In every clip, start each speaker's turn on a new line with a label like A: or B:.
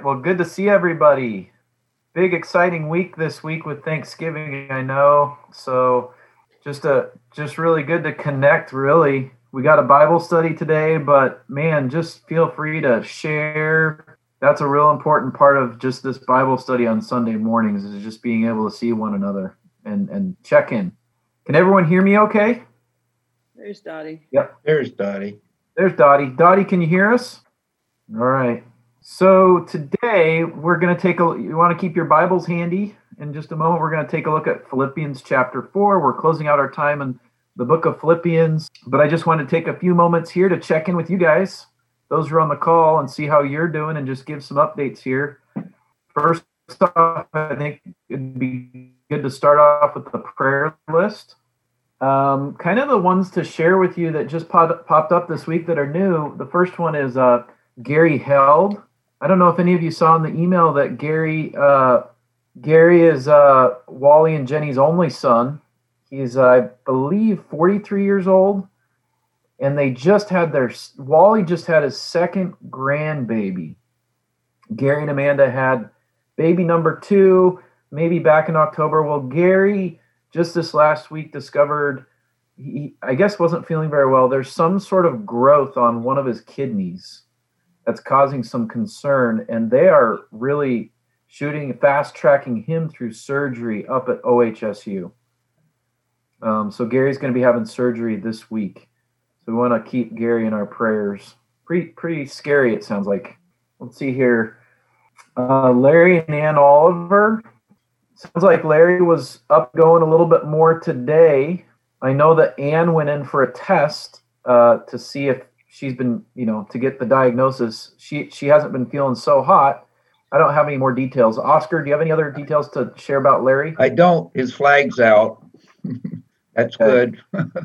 A: Well, good to see everybody. Big exciting week this week with Thanksgiving, I know. So just really good to connect, really. We got a Bible study today, but man, just feel free to share. That's a real important part of just this Bible study on Sunday mornings, is just being able to see one another and check in. Can everyone hear me okay?
B: There's Dottie.
A: Yep.
C: There's Dottie.
A: There's Dottie. Dottie, can you hear us? All right. So today we're going to you want to keep your Bibles handy. In just a moment, we're going to take a look at Philippians chapter 4. We're closing out our time in the book of Philippians, but I just want to take a few moments here to check in with you guys, those who are on the call, and see how you're doing and just give some updates here. First off, I think it'd be good to start off with the prayer list. Kind of the ones to share with you that just popped up this week that are new. The first one is Gary Held. I don't know if any of you saw in the email that Gary is Wally and Jenny's only son. He's, I believe, 43 years old, and Wally just had his second grandbaby. Gary and Amanda had baby number 2, maybe back in October. Well, Gary just this last week discovered he, I guess, wasn't feeling very well. There's some sort of growth on one of his kidneys that's causing some concern, and they are really fast tracking him through surgery up at OHSU. So Gary's going to be having surgery this week. So we want to keep Gary in our prayers. Pretty scary, it sounds like. Let's see here. Larry and Ann Oliver. Sounds like Larry was up going a little bit more today. I know that Ann went in for a test to see if she's been, to get the diagnosis. She hasn't been feeling so hot. I don't have any more details. Oscar, do you have any other details to share about Larry?
C: I don't. His flag's out. That's good.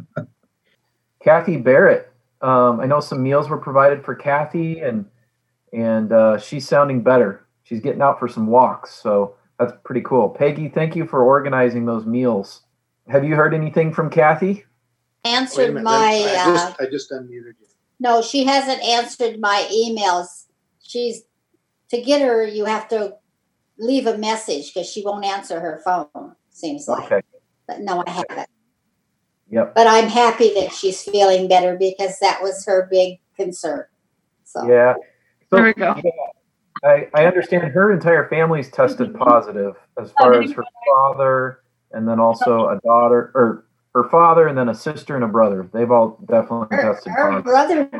A: Kathy Barrett. I know some meals were provided for Kathy, and she's sounding better. She's getting out for some walks, so that's pretty cool. Peggy, thank you for organizing those meals. Have you heard anything from Kathy?
D: Answered
E: I just unmuted you.
D: No, she hasn't answered my emails. To get her, you have to leave a message because she won't answer her phone, seems like.
A: Okay.
D: But no, I haven't.
A: Yep.
D: But I'm happy that she's feeling better because that was her big concern. So
A: yeah. So,
B: There we go.
A: Yeah, I understand her entire family's tested positive as far as her father, and then also a daughter, or her father, and then a sister and a brother. They've all definitely tested
D: her
A: positive.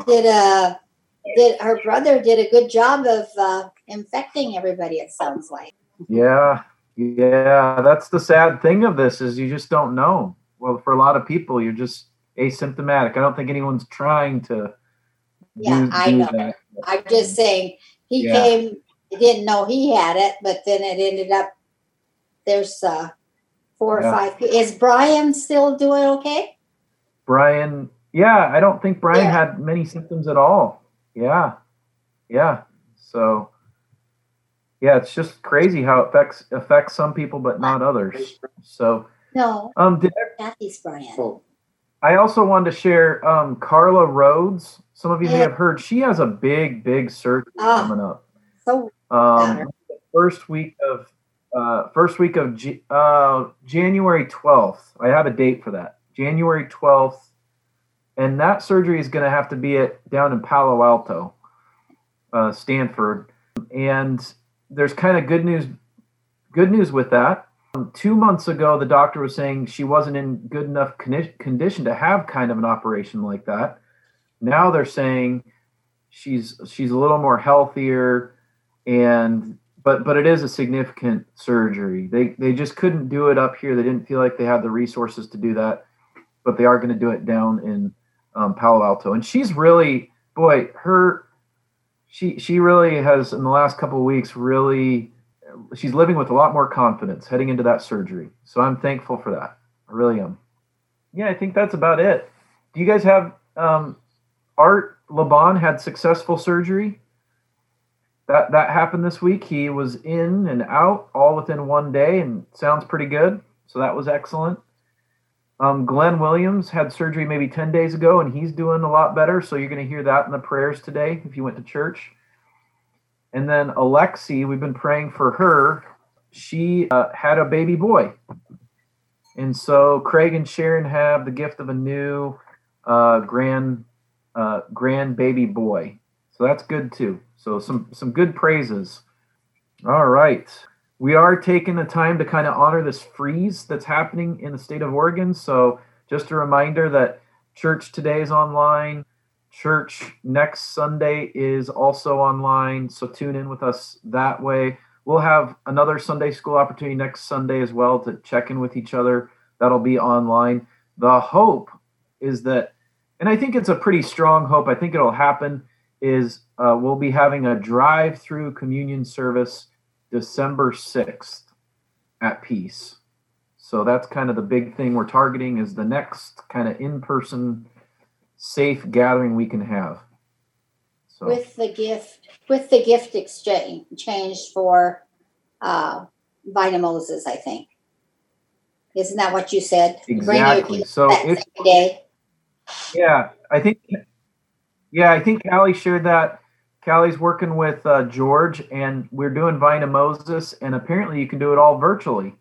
D: brother did a good job of infecting everybody, it sounds like.
A: Yeah. That's the sad thing of this, is you just don't know. Well, for a lot of people, you're just asymptomatic. I don't think anyone's trying to do that.
D: I'm just saying he came, he didn't know he had it, but then it ended up there's 4 or 5 people. Is Brian still doing okay?
A: Brian, I don't think Brian had many symptoms at all. Yeah. So, it's just crazy how it affects some people, but not others. So,
D: no, Kathy's Brian.
E: Oh.
A: I also wanted to share Carla Rhodes. Some of you may have heard she has a big surgery coming up.
D: So
A: first week of January 12th. I have a date for that. January 12th. And that surgery is going to have to be down in Palo Alto, Stanford. And there's kind of good news with that. 2 months ago, the doctor was saying she wasn't in good enough condition to have kind of an operation like that. Now they're saying she's a little more healthier, but it is a significant surgery. They just couldn't do it up here. They didn't feel like they had the resources to do that, but they are going to do it down in Palo Alto. And she's really, she really has, in the last couple of weeks, she's living with a lot more confidence heading into that surgery. So I'm thankful for that. I really am. Yeah, I think that's about it. Do you guys have Art Laban had successful surgery? That happened this week. He was in and out all within one day, and sounds pretty good. So that was excellent. Glenn Williams had surgery maybe 10 days ago, and he's doing a lot better. So you're going to hear that in the prayers today if you went to church. And then Alexi, we've been praying for her. She had a baby boy. And so Craig and Sharon have the gift of a new grand baby boy. So that's good too. So some good praises. All right. We are taking the time to kind of honor this freeze that's happening in the state of Oregon. So just a reminder that church today is online. Church next Sunday is also online. So tune in with us that way. We'll have another Sunday school opportunity next Sunday as well to check in with each other. That'll be online. The hope is that, and I think it's a pretty strong hope, I think it'll happen, is we'll be having a drive-through communion service December 6th at Peace. So that's kind of the big thing we're targeting, is the next kind of in-person safe gathering we can have. So
D: with the gift exchange for Vina Moses, I think. Isn't that what you said?
A: Exactly. So
D: it's day.
A: Yeah, I think Callie shared that. Callie's working with George, and we're doing Vina Moses, and apparently you can do it all virtually.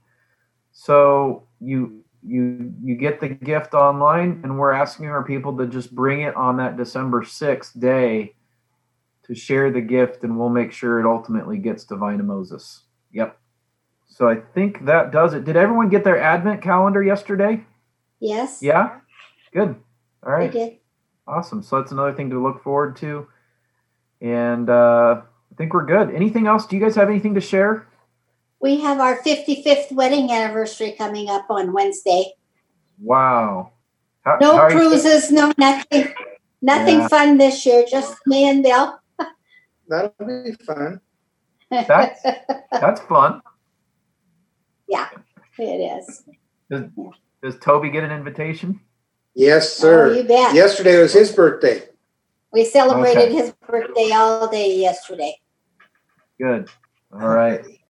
A: So you get the gift online, and we're asking our people to just bring it on that December 6th day to share the gift, and we'll make sure it ultimately gets to Vina Moses. Yep. So I think that does it. Did everyone get their Advent calendar yesterday?
D: Yes.
A: Yeah? Good. All right.
D: We did.
A: Awesome. So that's another thing to look forward to. And I think we're good. Anything else? Do you guys have anything to share?
D: We have our 55th wedding anniversary coming up on Wednesday.
A: Wow.
D: No cruises, no nothing. Nothing fun this year, just me and Bill.
E: That'll be fun.
A: That's fun.
D: Yeah, it is.
A: Does Toby get an invitation?
E: Yes, sir.
D: Oh, you bet.
E: Yesterday was his birthday.
D: We celebrated his birthday all day yesterday.
A: Good. All right.